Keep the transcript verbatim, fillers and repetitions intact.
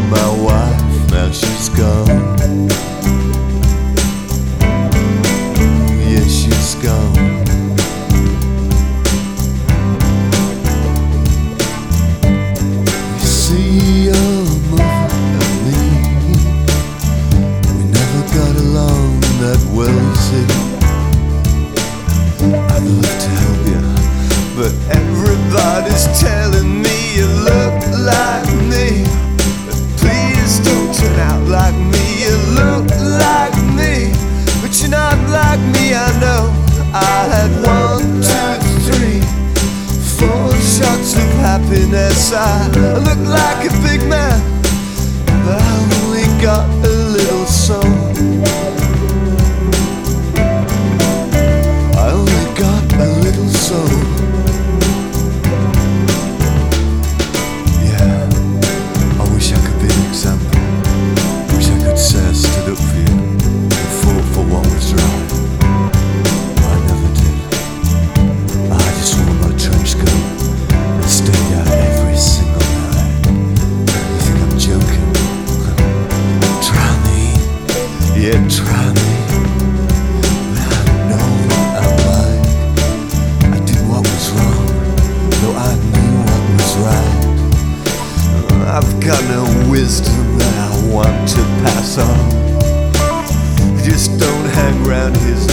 my wife, now she's gone. Yeah, she's gone. You see, your mother and me, we never got along that well, you see. I'd love to help you, but everybody's telling me you look like me. But please don't turn out like me. You look like me, but you're not like me. I know I had one, two, three, four shots of happiness. I look like a big man, but I only got a little soul. I only got a little soul. Yeah, try me, but I know what I'm like. I did what was wrong, though I knew what was right. I've got no wisdom that I want to pass on. Just don't hang around his